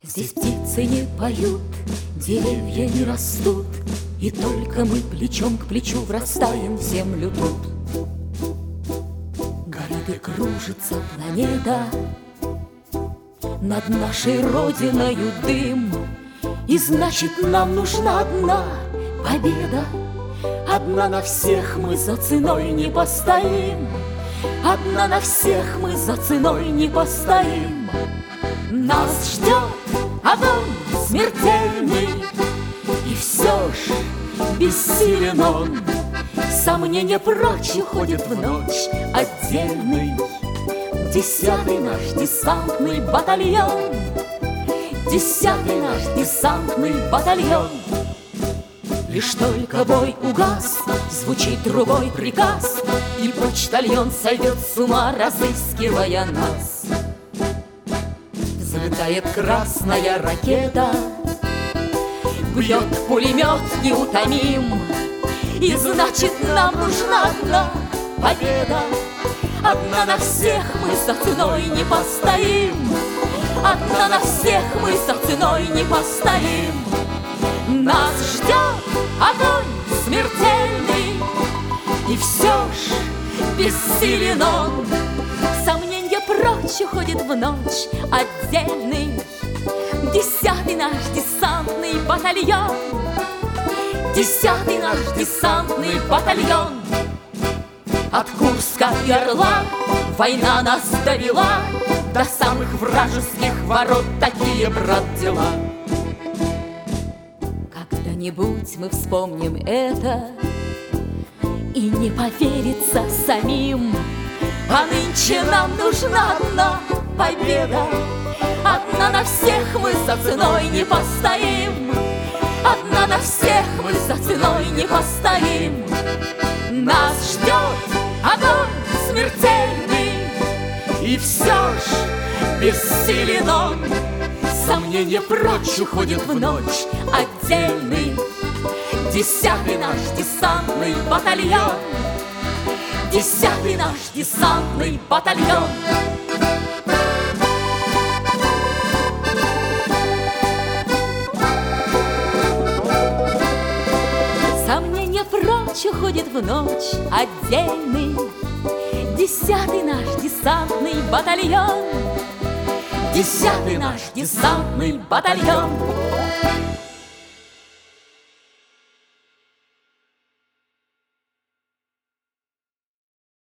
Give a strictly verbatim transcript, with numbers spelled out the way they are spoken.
Здесь птицы не поют, деревья не растут, и только мы плечом к плечу врастаем в землю тут. Горит и кружится планета, над нашей родиною дым, и значит нам нужна одна победа. Одна на всех мы за ценой не постоим, одна на всех мы за ценой не постоим. Нас ждет огонь смертельный, и все ж бессилен он. Сомнения прочь уходят в ночь отдельный. Десятый наш десантный батальон, десятый наш десантный батальон. Лишь только бой угас, звучит другой приказ, и почтальон сойдет с ума, разыскивая нас. Взлетает красная ракета, бьет пулемет неутомим, и значит нам нужна одна победа. Одна на всех мы за ценой не постоим, одна на всех мы за ценой не постоим. Нас ждет огонь смертельный, и все ж бессилен он. Сомненья прочь уходит в ночь отдельный. Десятый наш десантный батальон, десятый наш десантный батальон. От Курска и Орла война нас довела до самых вражеских ворот. Такие, брат, дела. Когда-нибудь мы вспомним это, и не поверится самим. А нынче нам нужна одна победа. Одна на всех мы за ценой не постоим, одна на всех мы за ценой не постоим. Нас ждет огонь смертельный, и все ж бессилен он. Сомнения прочь уходят в ночь отдельный. Десятый наш десантный батальон, десятый наш десантный батальон. Сомнения прочь уходят в ночь отдельный. Десятый наш десантный батальон, десятый наш десантный батальон.